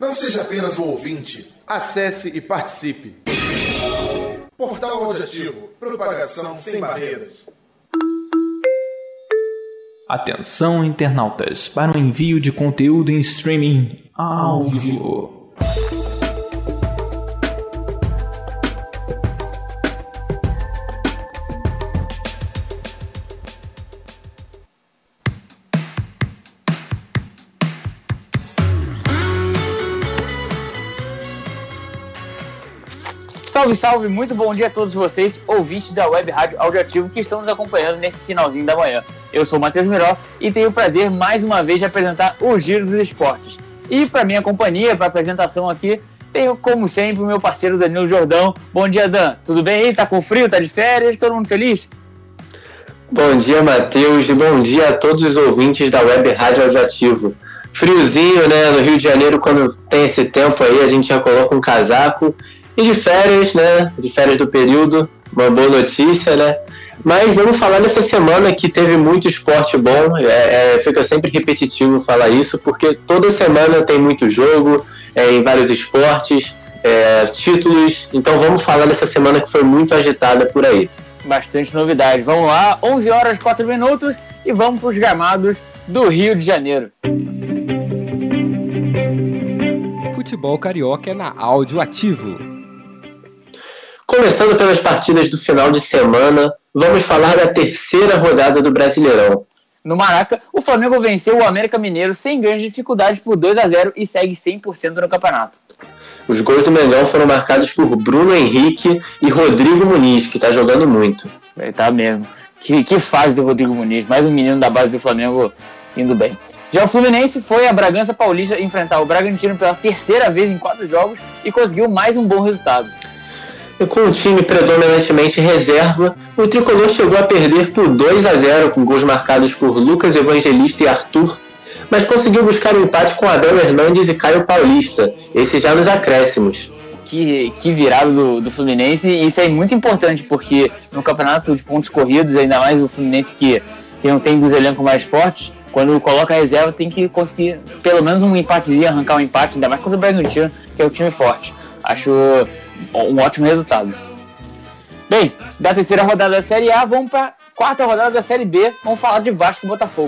Não seja apenas um ouvinte. Acesse e participe. Portal Audiativo. Propagação sem barreiras. Atenção, internautas, para o envio de conteúdo em streaming ao vivo. Salve, salve, muito bom dia a todos vocês, ouvintes da Web Rádio Audiativo que estão nos acompanhando nesse finalzinho da manhã. Eu sou o Matheus Miró e tenho o prazer mais uma vez de apresentar o Giro dos Esportes. E para minha companhia, para a apresentação aqui, tenho como sempre o meu parceiro Danilo Jordão. Bom dia, Dan. Tudo bem aí? Tá com frio? Tá de férias? Todo mundo feliz? Bom dia, Matheus, e bom dia a todos os ouvintes da Web Rádio Audiativo. Friozinho, né? No Rio de Janeiro, quando tem esse tempo aí, a gente já coloca um casaco. E de férias, né? De férias do período, uma boa notícia, né? Mas vamos falar nessa semana que teve muito esporte bom. Fica sempre repetitivo falar isso, porque toda semana tem muito jogo, em vários esportes, títulos. Então vamos falar dessa semana que foi muito agitada por aí. Bastante novidade. Vamos lá, 11 horas 4 minutos e vamos para os gramados do Rio de Janeiro. Futebol carioca é na Audioativo. Começando pelas partidas do final de semana, vamos falar da terceira rodada do Brasileirão. No Maraca, o Flamengo venceu o América Mineiro sem grandes dificuldades por 2-0 e segue 100% no campeonato. Os gols do Mengão foram marcados por Bruno Henrique e Rodrigo Muniz, que está jogando muito. Ele tá mesmo. Que fase do Rodrigo Muniz, mais um menino da base do Flamengo indo bem. Já o Fluminense foi a Bragança Paulista enfrentar o Bragantino pela terceira vez em 4 jogos e conseguiu mais um bom resultado. E com o time predominantemente reserva, o Tricolor chegou a perder por 2-0 com gols marcados por Lucas Evangelista e Arthur, mas conseguiu buscar o empate com Abel Hernandes e Caio Paulista, esse já nos acréscimos. Que virada do Fluminense, e isso é muito importante porque no campeonato de pontos corridos, ainda mais o Fluminense que não tem dos elencos mais fortes, quando coloca a reserva tem que conseguir pelo menos um empatezinho, arrancar um empate, ainda mais contra o Bragantino, que é o time forte. Acho um ótimo resultado. Bem, da terceira rodada da Série A, vamos para a quarta rodada da Série B. Vamos falar de Vasco e Botafogo.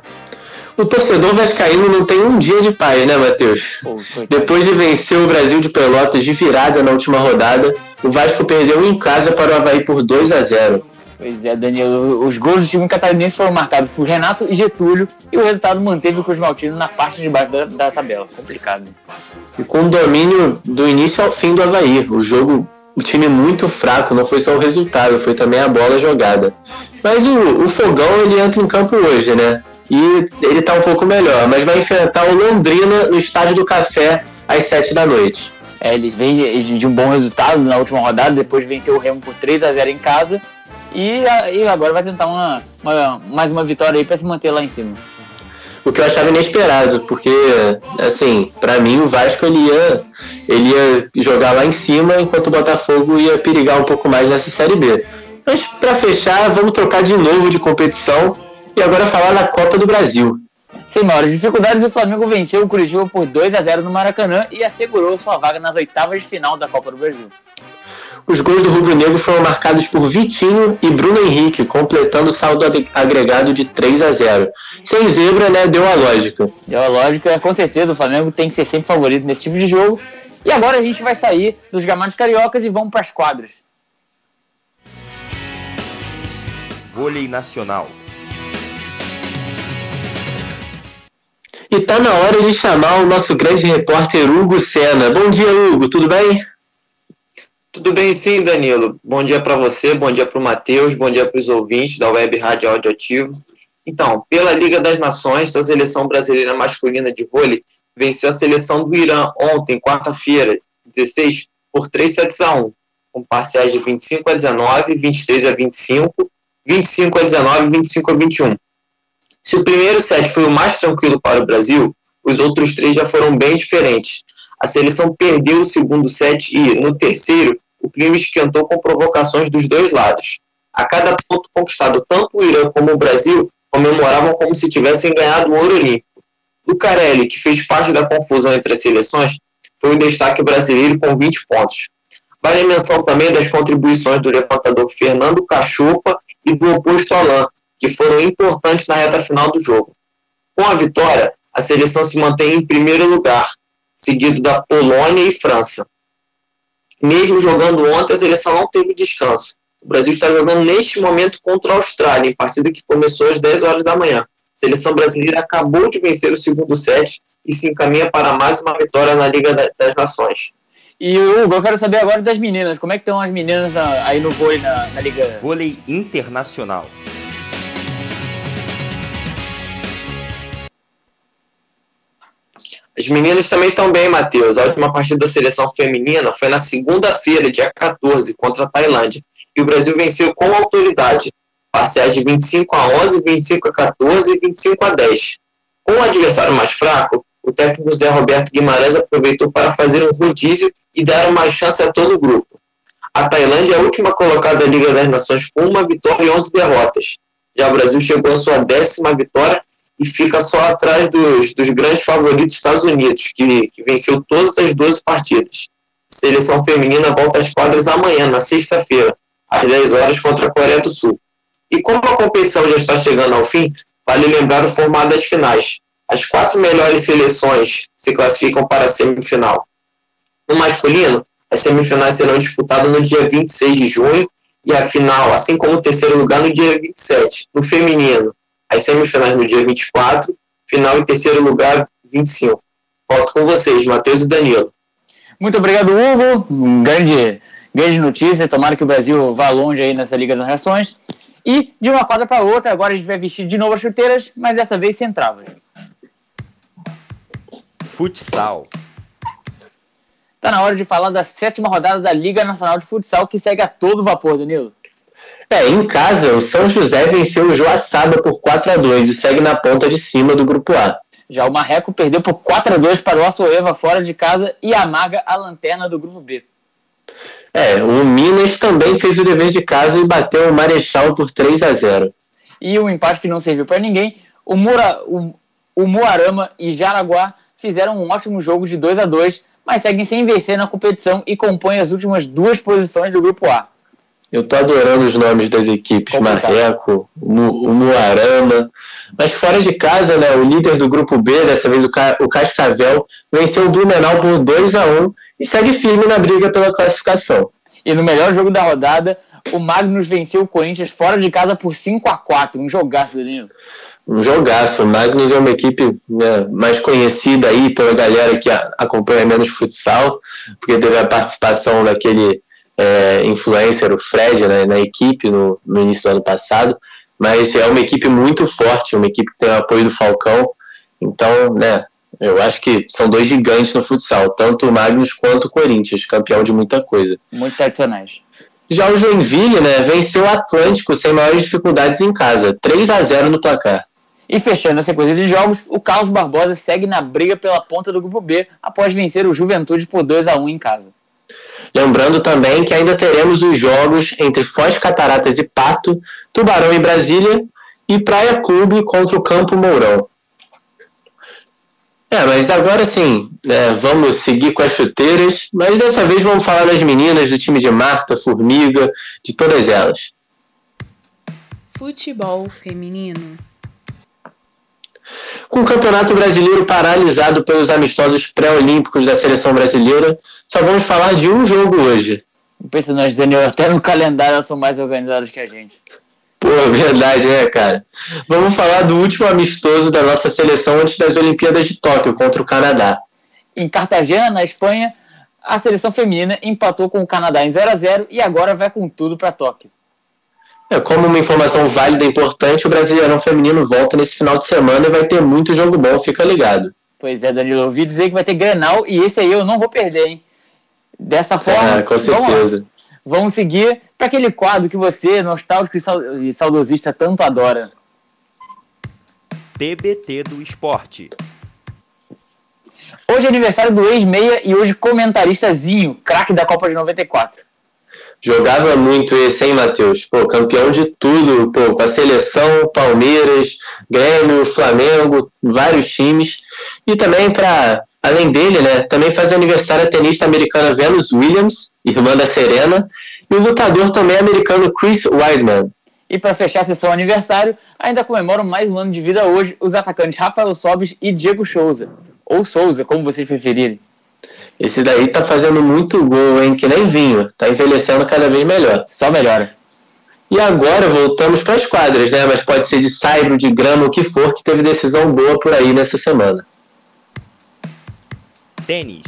O torcedor vascaíno não tem um dia de paz, né, Matheus? Depois de vencer o Brasil de Pelotas de virada na última rodada, o Vasco perdeu em casa para o Avaí por 2-0. Pois é, Danilo. Os gols do time catarinense foram marcados por Renato e Getúlio e o resultado manteve o Cruz Maltino na parte de baixo da tabela. Complicado. E com o domínio do início ao fim do Avaí. O time muito fraco, não foi só o resultado, foi também a bola jogada. Mas o Fogão, ele entra em campo hoje, né? E ele tá um pouco melhor, mas vai enfrentar o Londrina no Estádio do Café às 7 da noite. Eles vêm de um bom resultado na última rodada, depois de vencer o Remo por 3-0 em casa. E agora vai tentar mais uma vitória aí para se manter lá em cima. O que eu achava inesperado, porque, assim, pra mim o Vasco ele ia jogar lá em cima, enquanto o Botafogo ia perigar um pouco mais nessa Série B. Mas pra fechar, vamos trocar de novo de competição e agora falar da Copa do Brasil. Sem maiores dificuldades, o Flamengo venceu o Curitiba por 2-0 no Maracanã e assegurou sua vaga nas oitavas de final da Copa do Brasil. Os gols do Rubro Negro foram marcados por Vitinho e Bruno Henrique, completando o saldo agregado de 3-0. Sem zebra, né? Deu a lógica. Deu a lógica, com certeza o Flamengo tem que ser sempre favorito nesse tipo de jogo. E agora a gente vai sair dos gramados cariocas e vamos para as quadras. Vôlei nacional. E tá na hora de chamar o nosso grande repórter Hugo Sena. Bom dia, Hugo, tudo bem? Tudo bem sim, Danilo. Bom dia para você, bom dia para o Matheus, bom dia para os ouvintes da Web Rádio Audioativo. Então, pela Liga das Nações, a seleção brasileira masculina de vôlei venceu a seleção do Irã ontem, quarta-feira, 16, por 3-1, com parciais de 25-19, 23-25, 25-19 e 25-21. Se o primeiro set foi o mais tranquilo para o Brasil, os outros 3 já foram bem diferentes. A seleção perdeu o segundo set e, no terceiro, o clima esquentou com provocações dos dois lados. A cada ponto conquistado, tanto o Irã como o Brasil comemoravam como se tivessem ganhado o ouro olímpico. Lucarelli, que fez parte da confusão entre as seleções, foi o destaque brasileiro com 20 pontos. Vale a menção também das contribuições do levantador Fernando Cachopa e do oposto Alain, que foram importantes na reta final do jogo. Com a vitória, a seleção se mantém em primeiro lugar, seguido da Polônia e França. Mesmo jogando ontem, a seleção não teve descanso. O Brasil está jogando neste momento contra a Austrália, em partida que começou às 10 horas da manhã. A seleção brasileira acabou de vencer o segundo set e se encaminha para mais uma vitória na Liga das Nações. E Hugo, eu quero saber agora das meninas. Como é que estão as meninas aí no vôlei na Liga? Vôlei internacional. As meninas também estão bem, Matheus. A última partida da seleção feminina foi na segunda-feira, dia 14, contra a Tailândia. E o Brasil venceu com autoridade. Parciais de 25-11, 25-14 e 25-10. Com o adversário mais fraco, o técnico Zé Roberto Guimarães aproveitou para fazer um rodízio e dar uma chance a todo o grupo. A Tailândia é a última colocada da Liga das Nações com uma vitória e 11 derrotas. Já o Brasil chegou à sua 10ª vitória e fica só atrás dos grandes favoritos Estados Unidos, que venceu todas as 12 partidas. A seleção feminina volta às quadras amanhã, na sexta-feira, às 10 horas, contra a Coreia do Sul. E como a competição já está chegando ao fim, vale lembrar o formato das finais. As 4 melhores seleções se classificam para a semifinal. No masculino, as semifinais serão disputadas no dia 26 de junho e a final, assim como o terceiro lugar, no dia 27. No feminino, as semifinais no dia 24, final e terceiro lugar 25. Volto com vocês, Matheus e Danilo. Muito obrigado, Hugo. Grande notícia. Tomara que o Brasil vá longe aí nessa Liga das Nações. E de uma quadra para outra, agora a gente vai vestir de novo as chuteiras, mas dessa vez sem travas. Futsal. Tá na hora de falar da 7ª rodada da Liga Nacional de Futsal, que segue a todo vapor, Danilo. Em casa, o São José venceu o Joaçaba por 4-2 e segue na ponta de cima do Grupo A. Já o Marreco perdeu por 4-2 para o Açoeva fora de casa e amaga a lanterna do Grupo B. O Minas também fez o dever de casa e bateu o Marechal por 3-0. E um empate que não serviu para ninguém, o Moarama e Jaraguá fizeram um ótimo jogo de 2-2, mas seguem sem vencer na competição e compõem as últimas 2 posições do Grupo A. Eu tô adorando os nomes das equipes, Marreco, o Moarama. Mas fora de casa, né, o líder do Grupo B, dessa vez o Cascavel, venceu o Blumenau por 2-1 e segue firme na briga pela classificação. E no melhor jogo da rodada, o Magnus venceu o Corinthians fora de casa por 5-4. Um jogaço, Danilo. Um jogaço. O Magnus é uma equipe, né, mais conhecida aí pela galera que acompanha menos futsal, porque teve a participação daquele influencer, o Fred, né, na equipe no início do ano passado, mas é uma equipe muito forte, uma equipe que tem o apoio do Falcão. Então, né, eu acho que são 2 gigantes no futsal, tanto o Magnus quanto o Corinthians, campeão de muita coisa. Muito tradicionais. Já o Joinville, né, venceu o Atlântico sem maiores dificuldades em casa, 3-0 no placar. E fechando a sequência de jogos, o Carlos Barbosa segue na briga pela ponta do Grupo B após vencer o Juventude por 2-1 em casa. Lembrando também que ainda teremos os jogos entre Foz Cataratas e Pato, Tubarão e Brasília e Praia Clube contra o Campo Mourão. Mas agora sim, vamos seguir com as chuteiras, mas dessa vez vamos falar das meninas do time de Marta, Formiga, de todas elas. Futebol feminino. Com o Campeonato Brasileiro paralisado pelos amistosos pré-olímpicos da seleção brasileira, só vamos falar de um jogo hoje. Impressionante, Daniel. Até no calendário elas são mais organizadas que a gente. Pô, verdade, né, cara? Vamos falar do último amistoso da nossa seleção antes das Olimpíadas de Tóquio, contra o Canadá. Em Cartagena, na Espanha, a seleção feminina empatou com o Canadá em 0-0 e agora vai com tudo para Tóquio. Como uma informação válida e importante, o Brasileirão Feminino volta nesse final de semana e vai ter muito jogo bom, fica ligado. Pois é, Danilo, eu ouvi dizer que vai ter Grenal e esse aí eu não vou perder, hein? Dessa forma, com certeza. Vamos seguir para aquele quadro que você, nostálgico e saudosista, tanto adora. TBT do Esporte. Hoje é aniversário do ex-meia e hoje comentarista-zinho, craque da Copa de 94. Jogava muito esse, hein, Matheus? Campeão de tudo, com a seleção, Palmeiras, Grêmio, Flamengo, vários times. E também para Além dele, né, também faz aniversário a tenista americana Venus Williams, irmã da Serena, e o lutador também americano Chris Weidman. E para fechar a sessão aniversário, ainda comemoram mais um ano de vida hoje os atacantes Rafael Sobis e Diego Souza, ou Souza, como vocês preferirem. Esse daí tá fazendo muito gol, hein, que nem vinho, tá envelhecendo cada vez melhor. Só melhora. E agora voltamos para as quadras, né, mas pode ser de saibro, de grama, o que for, que teve decisão boa por aí nessa semana. Tênis.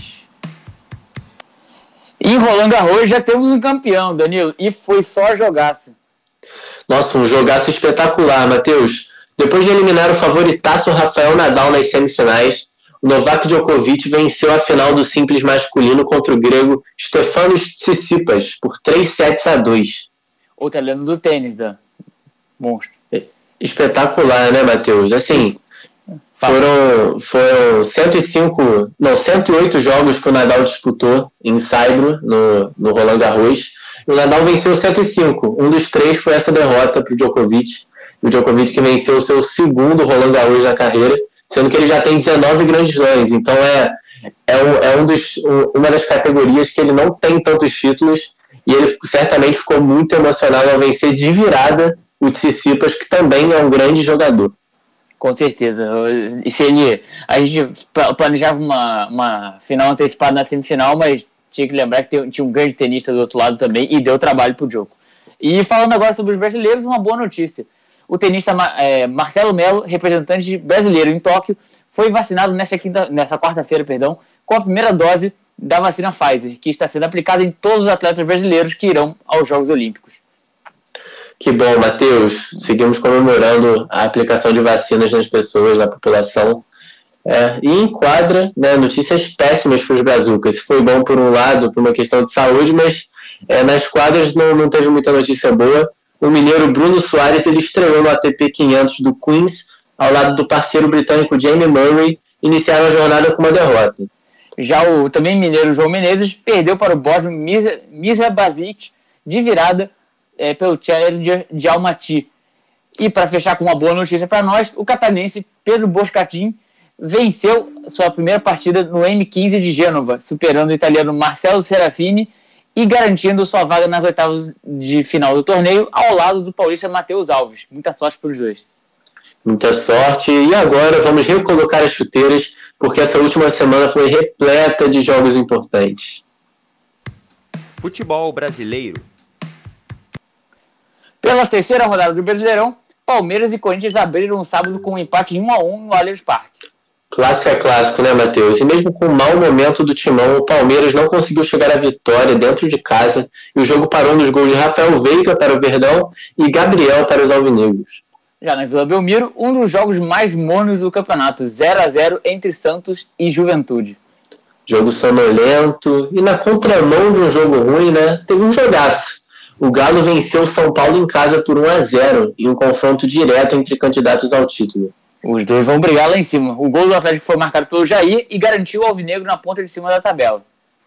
E em Roland Garros já temos um campeão, Danilo, e foi só jogaço. Nossa, um jogaço espetacular, Matheus. Depois de eliminar o favoritaço Rafael Nadal nas semifinais, o Novak Djokovic venceu a final do simples masculino contra o grego Stefanos Tsitsipas por 3-2. O italiano do tênis, da monstro. Espetacular, né, Matheus? Assim, foram 108 jogos que o Nadal disputou em saibro no Roland Garros. O Nadal venceu 105. Um dos 3 foi essa derrota para o Djokovic. O Djokovic que venceu o seu segundo Roland Garros na carreira, sendo que ele já tem 19 grandes slams. Então uma das categorias que ele não tem tantos títulos, e ele certamente ficou muito emocionado ao vencer de virada o Tsitsipas, que também é um grande jogador. Com certeza. A gente planejava uma final antecipada na semifinal, mas tinha que lembrar que tinha um grande tenista do outro lado também e deu trabalho pro Djoko. E falando agora sobre os brasileiros, uma boa notícia. O tenista Marcelo Melo, representante brasileiro em Tóquio, foi vacinado nessa quarta-feira, com a primeira dose da vacina Pfizer, que está sendo aplicada em todos os atletas brasileiros que irão aos Jogos Olímpicos. Que bom, Matheus. Seguimos comemorando a aplicação de vacinas nas pessoas, na população. E enquadra, né, notícias péssimas para os brazucas. Foi bom por um lado, por uma questão de saúde, mas nas quadras não teve muita notícia boa. O mineiro Bruno Soares ele estreou no ATP 500 do Queens, ao lado do parceiro britânico Jamie Murray, iniciaram a jornada com uma derrota. Já o também mineiro João Menezes perdeu para o bósnio Misra Basic de virada pelo Challenger de Almaty. E para fechar com uma boa notícia para nós, o catarinense Pedro Boscatin venceu sua primeira partida no M15 de Gênova, superando o italiano Marcelo Serafini e garantindo sua vaga nas oitavas de final do torneio, ao lado do paulista Matheus Alves. Muita sorte para os dois. Muita sorte. E agora vamos recolocar as chuteiras, porque essa última semana foi repleta de jogos importantes. Futebol brasileiro. Pela terceira rodada do Brasileirão, Palmeiras e Corinthians abriram um sábado com um empate de 1-1 no Allianz Parque. Clássico é clássico, né, Matheus? E mesmo com o mau momento do timão, o Palmeiras não conseguiu chegar à vitória dentro de casa e o jogo parou nos gols de Rafael Veiga para o Verdão e Gabriel para os alvinegros. Já na Vila Belmiro, um dos jogos mais mornos do campeonato, 0-0 entre Santos e Juventude. Jogo sonolento e na contramão de um jogo ruim, né, teve um jogaço. O Galo venceu o São Paulo em casa por 1-0 em um confronto direto entre candidatos ao título. Os dois vão brigar lá em cima. O gol do Atlético foi marcado pelo Jair e garantiu o alvinegro na ponta de cima da tabela.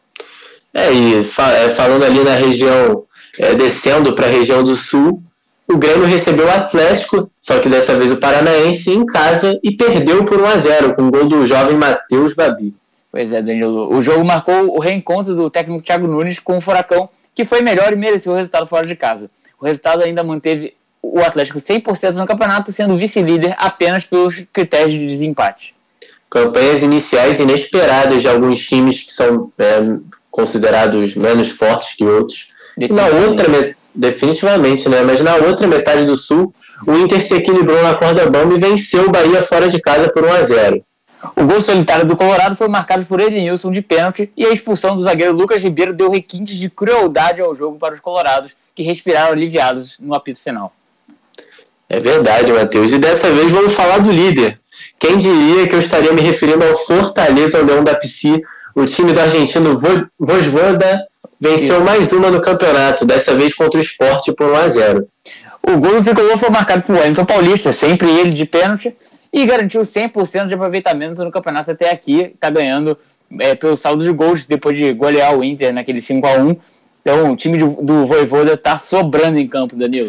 Falando ali na região, descendo para a região do Sul, o Grêmio recebeu o Atlético, só que dessa vez o Paranaense, em casa e perdeu por 1-0 com o gol do jovem Matheus Babi. Pois é, Danilo. O jogo marcou o reencontro do técnico Thiago Nunes com o Furacão, que foi melhor e mereceu o resultado fora de casa. O resultado ainda manteve o Atlético 100% no campeonato, sendo vice-líder apenas pelos critérios de desempate. Campanhas iniciais inesperadas de alguns times que são considerados menos fortes que outros. Definitivamente, né? Mas na outra metade do Sul, o Inter se equilibrou na corda bamba e venceu o Bahia fora de casa por 1-0. O gol solitário do Colorado foi marcado por Edenilson de pênalti e a expulsão do zagueiro Lucas Ribeiro deu requintes de crueldade ao jogo para os colorados, que respiraram aliviados no apito final. É verdade, Matheus. E dessa vez vamos falar do líder. Quem diria que eu estaria me referindo ao Fortaleza, o Leão da Psi, o time do argentino Vojvoda venceu mais uma no campeonato, dessa vez contra o Sport por 1-0. O gol do tricolor foi marcado por Wellington Paulista, sempre ele de pênalti, e garantiu 100% de aproveitamento no campeonato até aqui. Está ganhando pelo saldo de gols, depois de golear o Inter naquele 5-1. Então o time do Vojvoda está sobrando em campo, Danilo.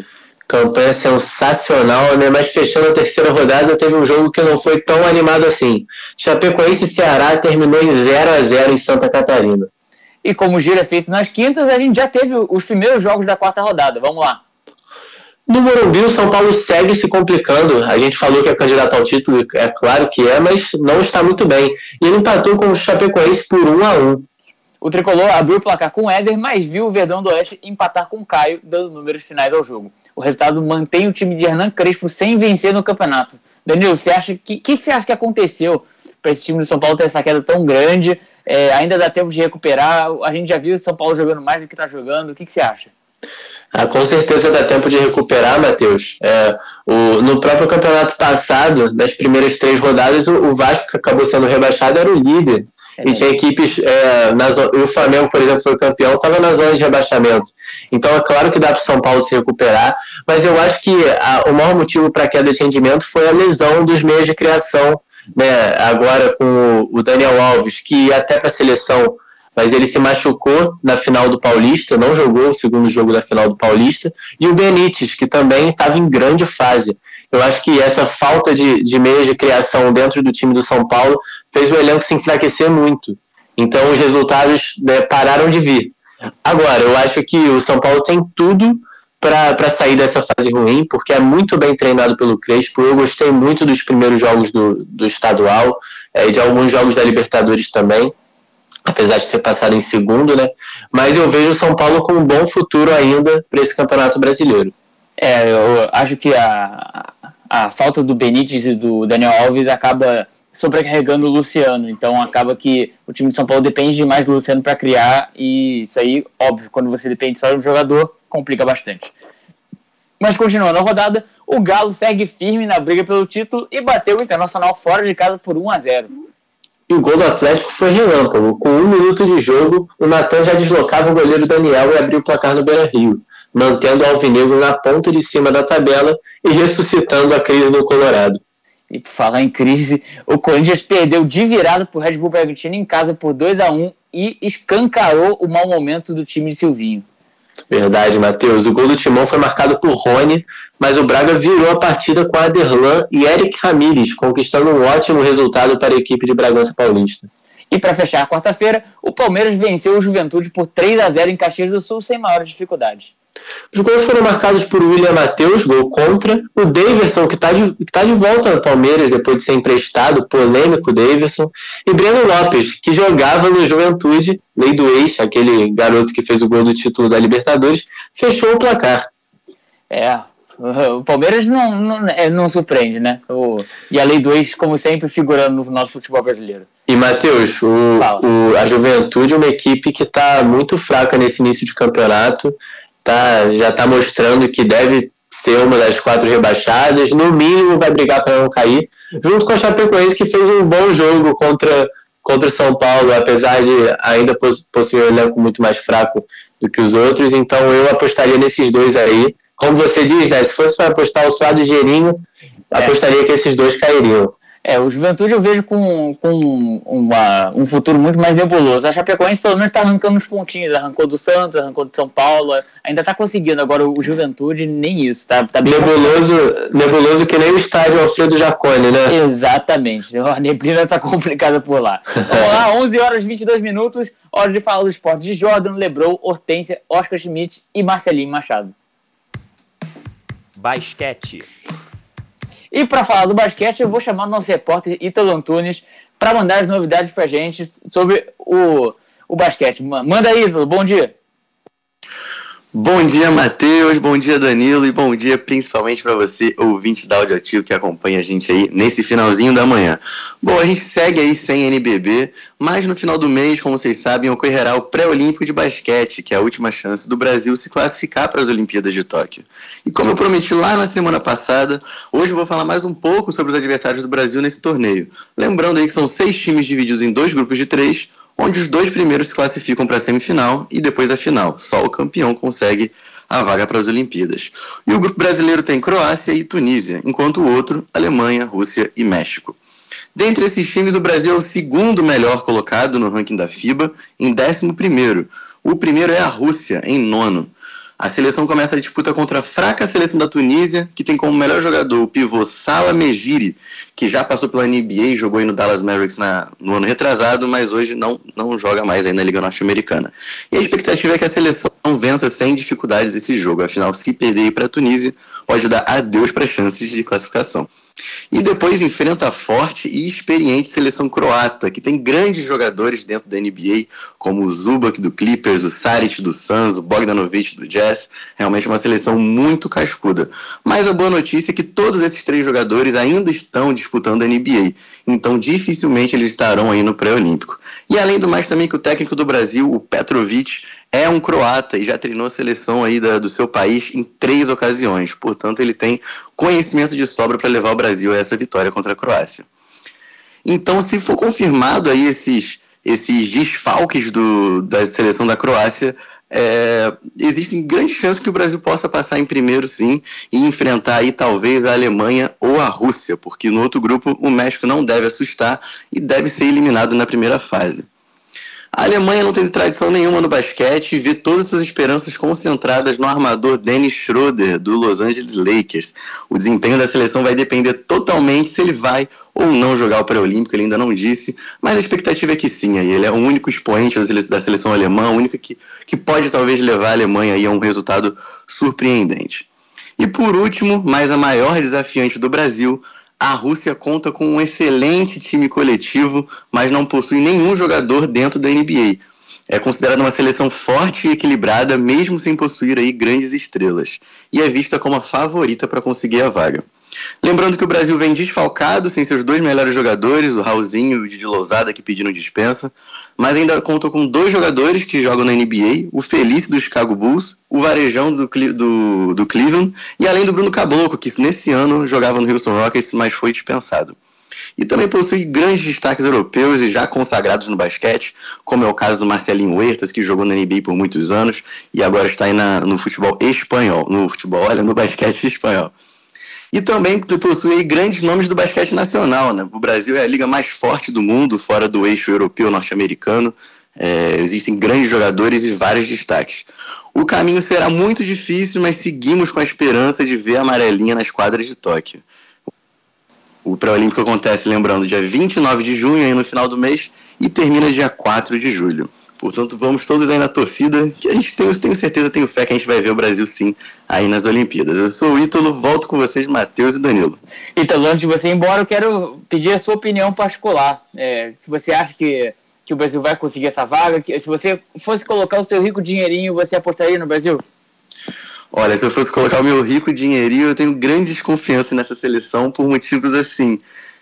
Campanha sensacional, né? Mas fechando a terceira rodada, teve um jogo que não foi tão animado assim. Chapecoense e Ceará terminou em 0-0 em Santa Catarina. E como o giro é feito nas quintas, a gente já teve os primeiros jogos da quarta rodada. Vamos lá. No Morumbi, o São Paulo segue se complicando. A gente falou que é candidato ao título, é claro que é, mas não está muito bem. E ele empatou com o Chapecoense por 1-1. O Tricolor abriu o placar com o Éder, mas viu o Verdão do Oeste empatar com o Caio, dando números finais ao jogo. O resultado mantém o time de Hernan Crespo sem vencer no campeonato. Danilo, você acha que você acha que aconteceu para esse time do São Paulo ter essa queda tão grande? Ainda dá tempo de recuperar? A gente já viu o São Paulo jogando mais do que está jogando. O que você acha? Com certeza dá tempo de recuperar, Matheus. No próprio campeonato passado, das primeiras 3 rodadas, o Vasco, que acabou sendo rebaixado, era o líder. E tinha equipes, o Flamengo, por exemplo, foi campeão, estava na zona de rebaixamento. Então é claro que dá para o São Paulo se recuperar, mas eu acho que o maior motivo para a queda de rendimento foi a lesão dos meios de criação, né? Agora com o Daniel Alves, que ia até para a seleção, mas ele se machucou na final do Paulista, não jogou o segundo jogo da final do Paulista, e o Benítez, que também estava em grande fase. Eu acho que essa falta de meios de criação dentro do time do São Paulo fez o elenco se enfraquecer muito. Então os resultados pararam de vir. Agora, eu acho que o São Paulo tem tudo para sair dessa fase ruim, porque é muito bem treinado pelo Crespo. Eu gostei muito dos primeiros jogos do estadual e de alguns jogos da Libertadores também, apesar de ter passado em segundo, né? Mas eu vejo o São Paulo com um bom futuro ainda para esse Campeonato Brasileiro. Eu acho que a falta do Benítez e do Daniel Alves acaba sobrecarregando o Luciano, então acaba que o time de São Paulo depende demais do Luciano para criar, e isso aí, óbvio, quando você depende só do jogador, complica bastante. Mas continuando a rodada, o Galo segue firme na briga pelo título e bateu o Internacional fora de casa por 1-0. E o gol do Atlético foi relâmpago. Com 1 minuto de jogo, o Natan já deslocava o goleiro Daniel e abriu o placar no Beira-Rio, mantendo o Alvinegro na ponta de cima da tabela e ressuscitando a crise do Colorado. E por falar em crise, o Corinthians perdeu de virada para o Red Bull Bragantino em casa por 2-1 e escancarou o mau momento do time de Silvinho. Verdade, Matheus. O gol do Timão foi marcado por Rony, mas o Braga virou a partida com Aderlan e Eric Ramírez, conquistando um ótimo resultado para a equipe de Bragança Paulista. E para fechar a quarta-feira, o Palmeiras venceu o Juventude por 3-0 em Caxias do Sul sem maiores dificuldades. Os gols foram marcados por William Matheus, gol contra, o Daverson, que está de volta no Palmeiras depois de ser emprestado, polêmico Daverson, e Breno Lopes, que jogava no Juventude, lei do ex, aquele garoto que fez o gol do título da Libertadores, fechou o placar. O Palmeiras não surpreende, né? E a lei do ex, como sempre, figurando no nosso futebol brasileiro. E, Matheus, a Juventude é uma equipe que está muito fraca nesse início de campeonato, já está mostrando que deve ser uma das 4 rebaixadas, no mínimo vai brigar para não cair, junto com a Chapecoense, que fez um bom jogo contra o São Paulo, apesar de ainda possuir um elenco muito mais fraco do que os outros. Então eu apostaria nesses dois aí. Como você diz, né, se fosse para apostar o suado Gerinho, apostaria que esses dois cairiam. O Juventude eu vejo com um futuro muito mais nebuloso. A Chapecoense pelo menos está arrancando uns pontinhos, arrancou do Santos, arrancou do São Paulo, ainda está conseguindo. Agora o Juventude nem isso, tá bem nebuloso que nem o estádio Alfredo Jaconi, né? Exatamente, a neblina está complicada por lá. Vamos lá, 11h22, hora de falar do esporte de Jordan, Lebron, Hortência, Oscar Schmidt e Marcelinho Machado. Basquete. E para falar do basquete, eu vou chamar o nosso repórter Ítalo Antunes para mandar as novidades para a gente sobre o basquete. Manda aí, Ítalo, bom dia. Bom dia, Matheus, bom dia, Danilo, e bom dia principalmente para você, ouvinte da Audioativo, que acompanha a gente aí nesse finalzinho da manhã. Bom, a gente segue aí sem NBB, mas no final do mês, como vocês sabem, ocorrerá o Pré-Olímpico de Basquete, que é a última chance do Brasil se classificar para as Olimpíadas de Tóquio. E como eu prometi lá na semana passada, hoje eu vou falar mais um pouco sobre os adversários do Brasil nesse torneio. Lembrando aí que são 6 times divididos em 2 grupos de 3, onde os 2 primeiros se classificam para a semifinal e depois a final. Só o campeão consegue a vaga para as Olimpíadas. E o grupo brasileiro tem Croácia e Tunísia, enquanto o outro, Alemanha, Rússia e México. Dentre esses times, o Brasil é o 2º melhor colocado no ranking da FIBA, em 11º. O primeiro é a Rússia, em 9º. A seleção começa a disputa contra a fraca seleção da Tunísia, que tem como melhor jogador o pivô Salah Mejri, que já passou pela NBA e jogou aí no Dallas Mavericks no ano retrasado, mas hoje não joga mais aí na Liga Norte-Americana. E a expectativa é que a seleção vença sem dificuldades esse jogo, afinal, se perder para a Tunísia, pode dar adeus para as chances de classificação. E depois enfrenta a forte e experiente seleção croata, que tem grandes jogadores dentro da NBA, como o Zubac do Clippers, o Saric do Suns, o Bogdanovic do Jazz. Realmente uma seleção muito cascuda. Mas a boa notícia é que todos esses 3 jogadores ainda estão disputando a NBA, então dificilmente eles estarão aí no pré-olímpico. E além do mais também que o técnico do Brasil, o Petrovic, é um croata e já treinou a seleção aí do seu país em 3 ocasiões. Portanto, ele tem conhecimento de sobra para levar o Brasil a essa vitória contra a Croácia. Então, se for confirmado aí esses desfalques da seleção da Croácia, existem grandes chances que o Brasil possa passar em primeiro, sim, e enfrentar aí talvez a Alemanha ou a Rússia, porque no outro grupo o México não deve assustar e deve ser eliminado na primeira fase. A Alemanha não tem tradição nenhuma no basquete e vê todas as suas esperanças concentradas no armador Dennis Schroeder, do Los Angeles Lakers. O desempenho da seleção vai depender totalmente se ele vai ou não jogar o pré-olímpico, ele ainda não disse, mas a expectativa é que sim, ele é o único expoente da seleção alemã, o único que pode talvez levar a Alemanha aí a um resultado surpreendente. E por último, mas a maior desafiante do Brasil, a Rússia conta com um excelente time coletivo, mas não possui nenhum jogador dentro da NBA. É considerada uma seleção forte e equilibrada, mesmo sem possuir aí grandes estrelas, e é vista como a favorita para conseguir a vaga. Lembrando que o Brasil vem desfalcado, sem seus 2 melhores jogadores, o Raulzinho e o Didi Lousada, que pediram dispensa, mas ainda conta com 2 jogadores que jogam na NBA, o Felice do Chicago Bulls, o Varejão do Cleveland, e além do Bruno Caboclo, que nesse ano jogava no Houston Rockets, mas foi dispensado. E também possui grandes destaques europeus e já consagrados no basquete, como é o caso do Marcelinho Huertas, que jogou na NBA por muitos anos e agora está aí no futebol espanhol, no basquete espanhol. E também possui grandes nomes do basquete nacional, né? O Brasil é a liga mais forte do mundo, fora do eixo europeu norte-americano. Existem grandes jogadores e vários destaques. O caminho será muito difícil, mas seguimos com a esperança de ver a amarelinha nas quadras de Tóquio. O pré-olímpico acontece, lembrando, dia 29 de junho, aí no final do mês, e termina dia 4 de julho. Portanto, vamos todos aí na torcida, que a gente tenho certeza, tenho fé que a gente vai ver o Brasil sim aí nas Olimpíadas. Eu sou o Ítalo, volto com vocês, Matheus e Danilo. Ítalo, antes de você ir embora, eu quero pedir a sua opinião particular. Se você acha que o Brasil vai conseguir essa vaga, se você fosse colocar o seu rico dinheirinho, você apostaria no Brasil? Olha, se eu fosse colocar o meu rico dinheirinho, eu tenho grande desconfiança nessa seleção por motivos assim.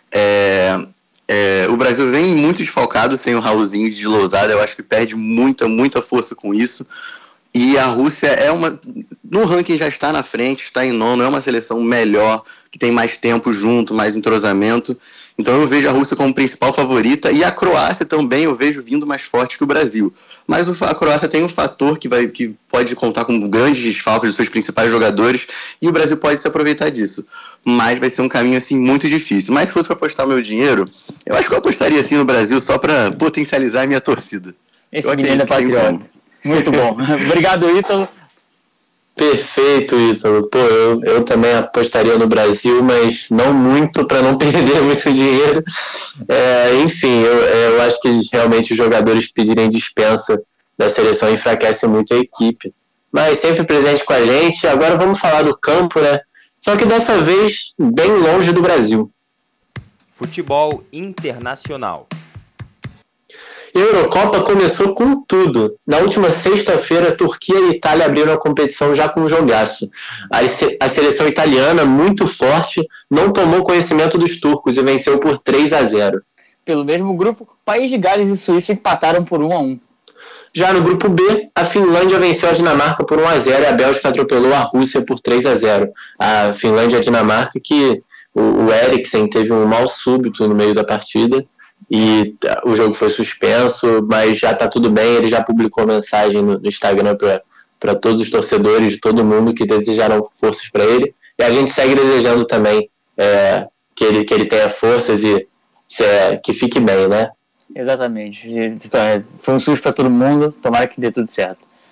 O Brasil vem muito desfalcado sem o Raulzinho de Lousada, eu acho que perde muita força com isso. E a Rússia no ranking já está na frente, está em 9º, é uma seleção melhor, que tem mais tempo junto, mais entrosamento. Então eu vejo a Rússia como principal favorita, e a Croácia também eu vejo vindo mais forte que o Brasil. Mas a Croácia tem um fator que pode contar com grandes desfalques dos seus principais jogadores, e o Brasil pode se aproveitar disso. Mas vai ser um caminho assim muito difícil. Mas se fosse para apostar o meu dinheiro, eu acho que eu apostaria assim no Brasil só para potencializar a minha torcida. Esse menino é patriota. Muito bom. Obrigado, Ítalo. Perfeito, Ítalo. Pô, eu também apostaria no Brasil, mas não muito, para não perder muito dinheiro. Enfim, eu acho que realmente os jogadores pedirem dispensa da seleção enfraquece muito a equipe. Mas sempre presente com a gente. Agora vamos falar do campo, né? Só que dessa vez bem longe do Brasil. Futebol internacional. E a Eurocopa começou com tudo. Na última sexta-feira, Turquia e Itália abriram a competição já com um jogaço. A seleção italiana, muito forte, não tomou conhecimento dos turcos e venceu por 3-0. Pelo mesmo grupo, País de Gales e Suíça empataram por 1-1. Já no grupo B, a Finlândia venceu a Dinamarca por 1-0 e a Bélgica atropelou a Rússia por 3-0. A Finlândia e a Dinamarca, que o Eriksen teve um mal súbito no meio da partida, e o jogo foi suspenso, mas já está tudo bem. Ele já publicou mensagem no Instagram para todos os torcedores de todo mundo que desejaram forças para ele, e a gente segue desejando também que ele tenha forças e que fique bem, né? Exatamente, foi um susto para todo mundo, tomara que dê tudo certo.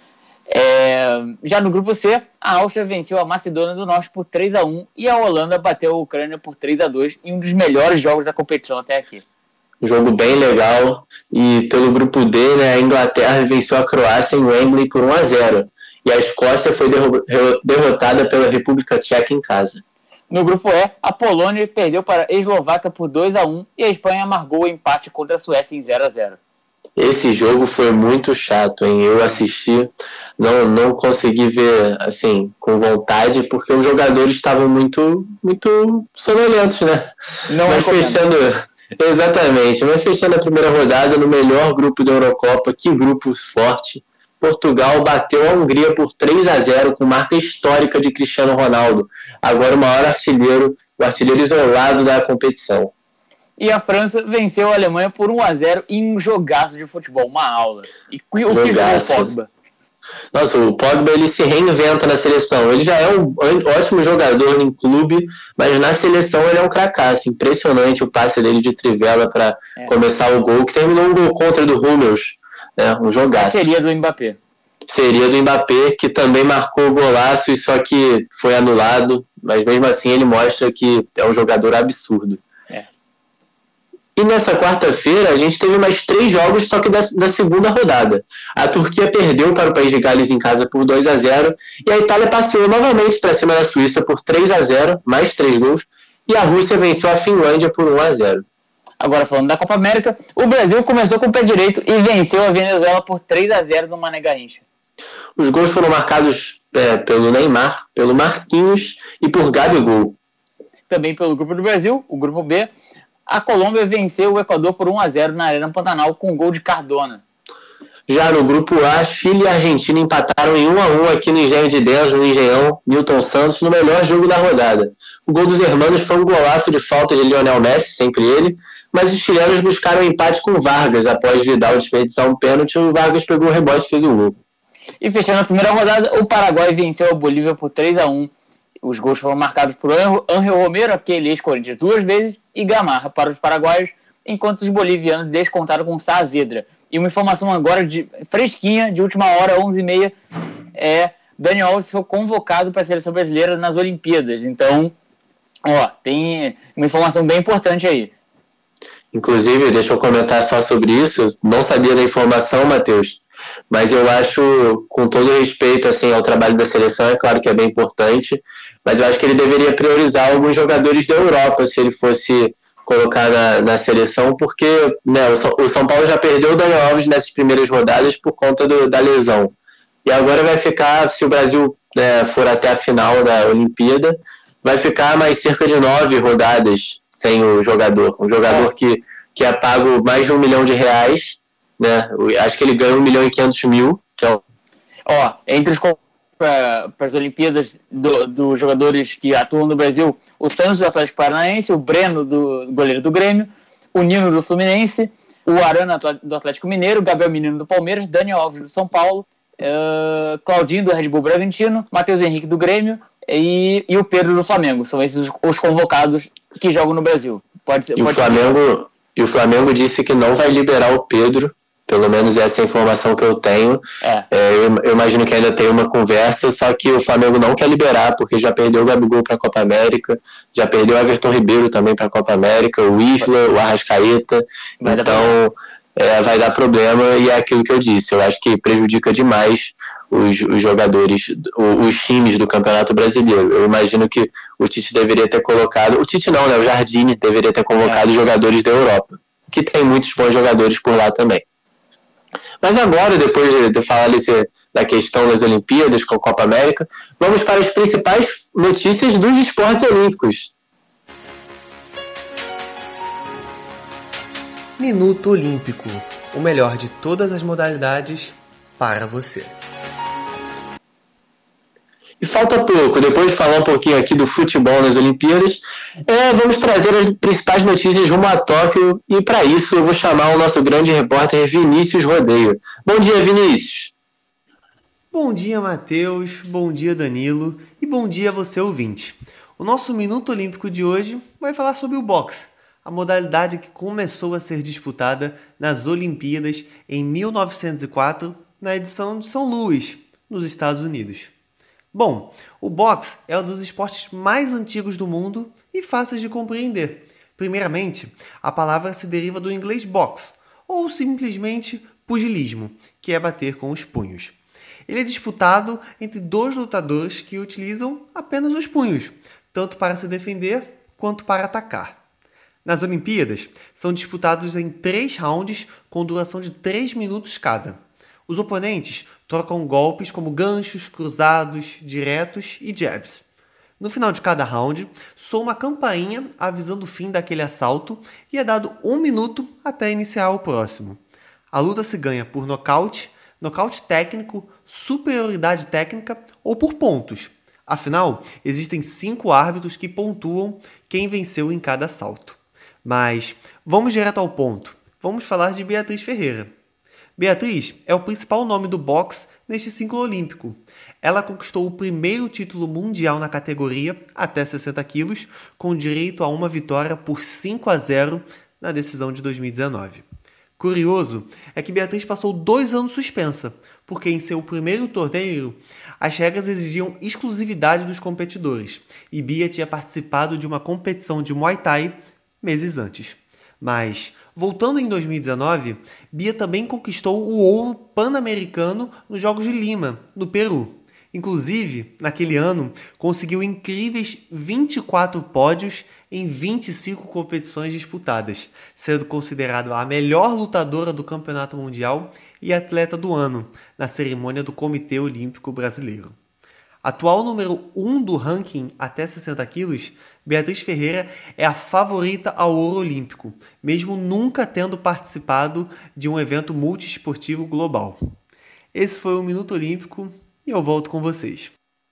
Já no grupo C, a Áustria venceu a Macedônia do Norte por 3-1 e a Holanda bateu a Ucrânia por 3-2 em um dos melhores jogos da competição até aqui. Um jogo bem legal. E pelo grupo D, né, a Inglaterra venceu a Croácia em Wembley por 1-0. E a Escócia foi derrotada pela República Tcheca em casa. No grupo E, a Polônia perdeu para a Eslováquia por 2-1 e a Espanha amargou o empate contra a Suécia em 0-0. Esse jogo foi muito chato, hein? Eu assisti, não consegui ver assim com vontade, porque os jogadores estavam muito sonolentos, né? Mas fechando a primeira rodada no melhor grupo da Eurocopa, que grupo forte. Portugal bateu a Hungria por 3-0 com marca histórica de Cristiano Ronaldo, agora o maior artilheiro, o artilheiro isolado da competição. E a França venceu a Alemanha por 1-0 em um jogaço de futebol, uma aula. E o que jogou o Pogba? Nossa, o Pogba ele se reinventa na seleção. Ele já é um ótimo jogador em clube, mas na seleção ele é um cracaço. Impressionante o passe dele de trivela para começar o gol, que terminou um gol contra do Hummels, né? Um jogaço. Seria do Mbappé. Seria do Mbappé, que também marcou o golaço, e só que foi anulado. Mas mesmo assim ele mostra que é um jogador absurdo. E nessa quarta-feira a gente teve mais 3 jogos, só que da segunda rodada. A Turquia perdeu para o País de Gales em casa por 2-0, e a Itália passeou novamente para cima da Suíça por 3-0, mais 3 gols, e a Rússia venceu a Finlândia por 1-0. Agora falando da Copa América, o Brasil começou com o pé direito e venceu a Venezuela por 3-0 no Mané Garrincha. Os gols foram marcados pelo Neymar, pelo Marquinhos e por Gabigol. Também pelo grupo do Brasil, o grupo B, a Colômbia venceu o Equador por 1-0 na Arena Pantanal com um gol de Cardona. Já no grupo A, Chile e Argentina empataram em 1-1 aqui no Engenho de Deus, no Engenhão Newton Santos, no melhor jogo da rodada. O gol dos hermanos foi um golaço de falta de Lionel Messi, sempre ele, mas os chilenos buscaram empate com Vargas após Vidal desperdiçar um pênalti. O Vargas pegou o rebote e fez o gol. E fechando a primeira rodada, o Paraguai venceu a Bolívia por 3-1. Os gols foram marcados por Ángel Romero, aquele ex-Corinthians 2 vezes, e Gamarra para os paraguaios, enquanto os bolivianos descontaram com Saavedra. E uma informação agora fresquinha, de última hora, 11h30, Daniel Alves foi convocado para a seleção brasileira nas Olimpíadas. Então, tem uma informação bem importante aí. Inclusive, deixa eu comentar só sobre isso. Não sabia da informação, Matheus, mas eu acho, com todo respeito assim, ao trabalho da seleção, é claro que é bem importante, mas eu acho que ele deveria priorizar alguns jogadores da Europa se ele fosse colocar na seleção, porque né, o São Paulo já perdeu o Daniel Alves nessas primeiras rodadas por conta da lesão. E agora vai ficar, se o Brasil for até a final da Olimpíada, vai ficar mais cerca de 9 rodadas sem o jogador. Um jogador que é pago mais de R$1 milhão, né? Acho que ele ganha R$1.500.000, que é entre os para as Olimpíadas dos jogadores que atuam no Brasil, o Santos do Atlético Paranaense, o Breno do goleiro do Grêmio, o Nino do Fluminense, o Arana do Atlético Mineiro, o Gabriel Menino do Palmeiras, Daniel Alves do São Paulo, Claudinho do Red Bull Bragantino, Matheus Henrique do Grêmio e o Pedro do Flamengo. São esses os convocados que jogam no Brasil. O Flamengo disse que não vai liberar o Pedro. Pelo menos essa é a informação que eu tenho. Eu imagino que ainda tem uma conversa, só que o Flamengo não quer liberar, porque já perdeu o Gabigol para a Copa América, já perdeu o Everton Ribeiro também para a Copa América, o Isla, o Arrascaeta. Então vai dar problema, e é aquilo que eu disse. Eu acho que prejudica demais os jogadores, os times do Campeonato Brasileiro. Eu imagino que o Tite deveria ter colocado... O Tite não, né? O Jardine deveria ter convocado jogadores da Europa, que tem muitos bons jogadores por lá também. Mas agora, depois de falar da questão das Olimpíadas com a Copa América, vamos para as principais notícias dos esportes olímpicos. Minuto Olímpico, o melhor de todas as modalidades para você. E falta pouco, depois de falar um pouquinho aqui do futebol nas Olimpíadas, vamos trazer as principais notícias rumo a Tóquio, e para isso eu vou chamar o nosso grande repórter Vinícius Rodeio. Bom dia, Vinícius! Bom dia, Matheus, bom dia, Danilo, e bom dia a você, ouvinte. O nosso Minuto Olímpico de hoje vai falar sobre o boxe, a modalidade que começou a ser disputada nas Olimpíadas em 1904, na edição de São Luís, nos Estados Unidos. Bom, o boxe é um dos esportes mais antigos do mundo e fáceis de compreender. Primeiramente, a palavra se deriva do inglês box, ou simplesmente pugilismo, que é bater com os punhos. Ele é disputado entre dois lutadores que utilizam apenas os punhos, tanto para se defender quanto para atacar. Nas Olimpíadas, são disputados em 3 rounds com duração de 3 minutos cada. Os oponentes trocam golpes como ganchos, cruzados, diretos e jabs. No final de cada round, soa uma campainha avisando o fim daquele assalto e é dado 1 minuto até iniciar o próximo. A luta se ganha por nocaute, nocaute técnico, superioridade técnica ou por pontos. Afinal, existem 5 árbitros que pontuam quem venceu em cada assalto. Mas vamos direto ao ponto. Vamos falar de Beatriz Ferreira. Beatriz é o principal nome do boxe neste ciclo olímpico. Ela conquistou o primeiro título mundial na categoria até 60 quilos, com direito a uma vitória por 5-0 na decisão de 2019. Curioso é que Beatriz passou 2 anos suspensa, porque em seu primeiro torneio as regras exigiam exclusividade dos competidores, e Bia tinha participado de uma competição de Muay Thai meses antes. Mas, voltando em 2019, Bia também conquistou o ouro pan-americano nos Jogos de Lima, no Peru. Inclusive, naquele ano, conseguiu incríveis 24 pódios em 25 competições disputadas, sendo considerada a melhor lutadora do Campeonato Mundial e atleta do ano, na cerimônia do Comitê Olímpico Brasileiro. Atual número 1 do ranking até 60 quilos, Beatriz Ferreira é a favorita ao ouro olímpico, mesmo nunca tendo participado de um evento multiesportivo global. Esse foi o Minuto Olímpico e eu volto com vocês.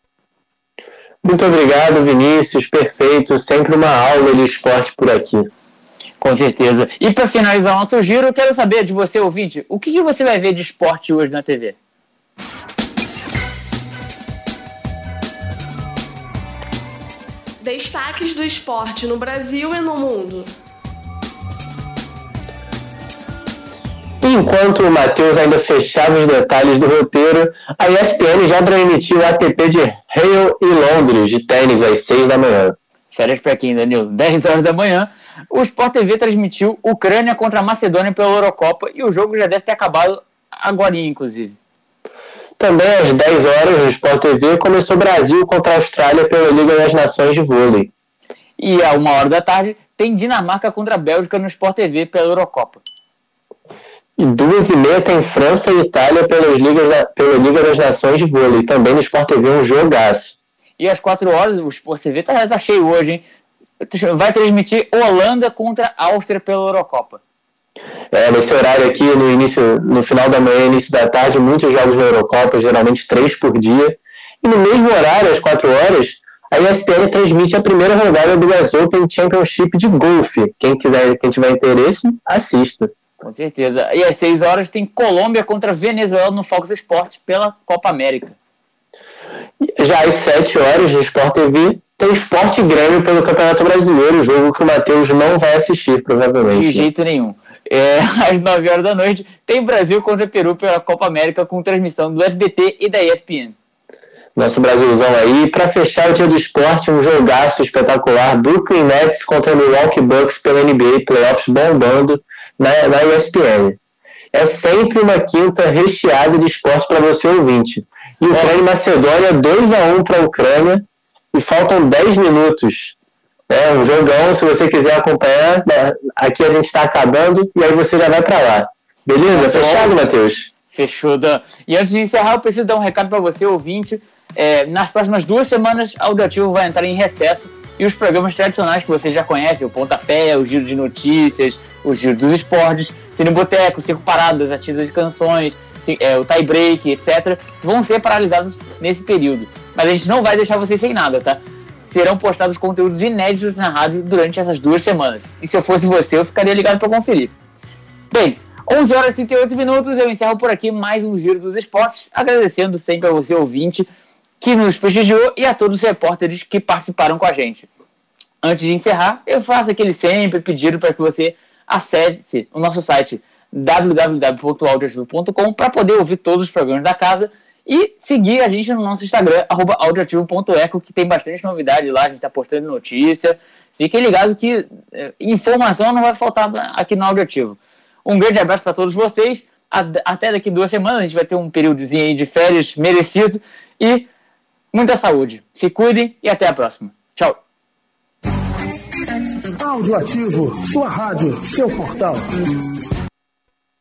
Muito obrigado, Vinícius. Perfeito. Sempre uma aula de esporte por aqui. Com certeza. E para finalizar o nosso giro, eu quero saber de você, ouvinte, o que você vai ver de esporte hoje na TV? Destaques do esporte no Brasil e no mundo. Enquanto o Matheus ainda fechava os detalhes do roteiro, a ESPN já transmitiu o ATP de Rio e Londres, de tênis, às 6 da manhã. Férias para quem, Danilo? 10 horas da manhã, o Sport TV transmitiu Ucrânia contra a Macedônia pela Eurocopa e o jogo já deve ter acabado agorinha, inclusive. Também às 10 horas, no Sport TV, começou Brasil contra a Austrália pela Liga das Nações de Vôlei. E à 1 hora da tarde, tem Dinamarca contra a Bélgica no Sport TV pela Eurocopa. E 2h30 tem França e Itália pela Liga das Nações de Vôlei. Também no Sport TV um jogaço. E às 4 horas, o Sport TV tá cheio hoje, hein? Vai transmitir Holanda contra a Áustria pela Eurocopa. Nesse horário aqui, no final da manhã, início da tarde, muitos jogos na Eurocopa, geralmente 3 por dia. E no mesmo horário, às 4 horas, a ESPN transmite a primeira rodada do US Open Championship de golfe. Quem tiver interesse, assista. Com certeza. E às 6 horas tem Colômbia contra Venezuela no Fox Sports pela Copa América. Já às 7 horas, no Sport TV, tem Sport Grêmio pelo Campeonato Brasileiro, jogo que o Matheus não vai assistir, provavelmente. De jeito nenhum. Às 9 horas da noite, tem Brasil contra Peru pela Copa América com transmissão do SBT e da ESPN. Nosso Brasilzão aí. Para fechar o dia do esporte, um jogaço espetacular. Brooklyn Nets contra Milwaukee Bucks pela NBA, playoffs bombando na ESPN. É sempre uma quinta recheada de esporte para você ouvinte. E Ucrânia e Macedônia 2-1 para a Ucrânia e faltam 10 minutos. Um jogão, se você quiser acompanhar, aqui a gente está acabando e aí você já vai para lá. Beleza? Fechado, Matheus? Fechou, Dan. E antes de encerrar, eu preciso dar um recado para você, ouvinte. Nas próximas 2 semanas, a Audioativo vai entrar em recesso e os programas tradicionais que você já conhece, o Pontapé, o Giro de Notícias, o Giro dos Esportes, Cine Boteco, Circo Parado, as atividades de canções, o tie break, etc., vão ser paralisados nesse período. Mas a gente não vai deixar vocês sem nada, tá? Serão postados conteúdos inéditos na rádio durante essas 2 semanas. E se eu fosse você, eu ficaria ligado para conferir. Bem, 11 horas e 38 minutos, eu encerro por aqui mais um Giro dos Esportes, agradecendo sempre a você, ouvinte, que nos prestigiou e a todos os repórteres que participaram com a gente. Antes de encerrar, eu faço aquele sempre pedido para que você acesse o nosso site www.audioativo.com para poder ouvir todos os programas da casa E seguir a gente no nosso Instagram, @audioativo.eco, que tem bastante novidade lá, a gente tá postando notícia. Fiquem ligados que informação não vai faltar aqui no Audioativo. Um grande abraço para todos vocês. Até daqui 2 semanas, a gente vai ter um períodozinho aí de férias merecido. E muita saúde. Se cuidem e até a próxima. Tchau. Audioativo, sua rádio, seu portal.